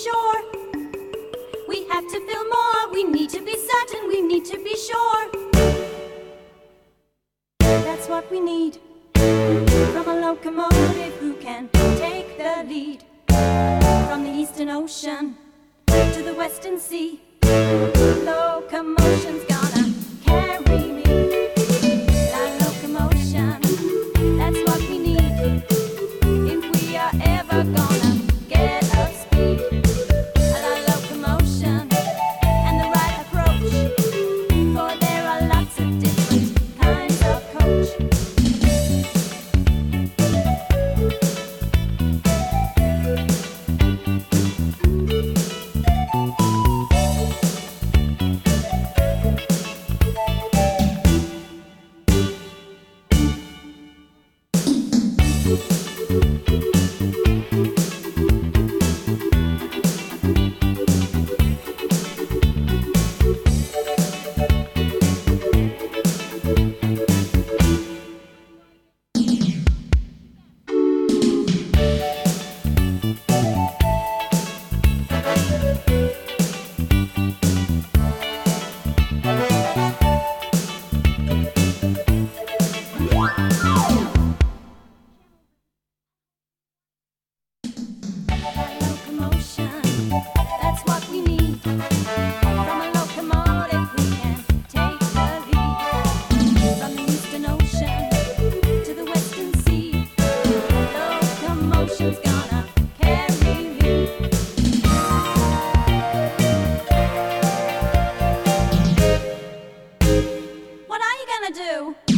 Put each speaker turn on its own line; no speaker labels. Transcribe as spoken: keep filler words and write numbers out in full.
sure. We have to feel more. We need to be certain. We need to be sure. That's what we need from a locomotive who can take the lead. From the Eastern Ocean to the Western Sea, locomotion's gonna carry me. La locomotion, that's what we need if we are ever gonna get up speed. La locomotion and the right approach, for there are lots of different kinds of coach. What are you gonna do?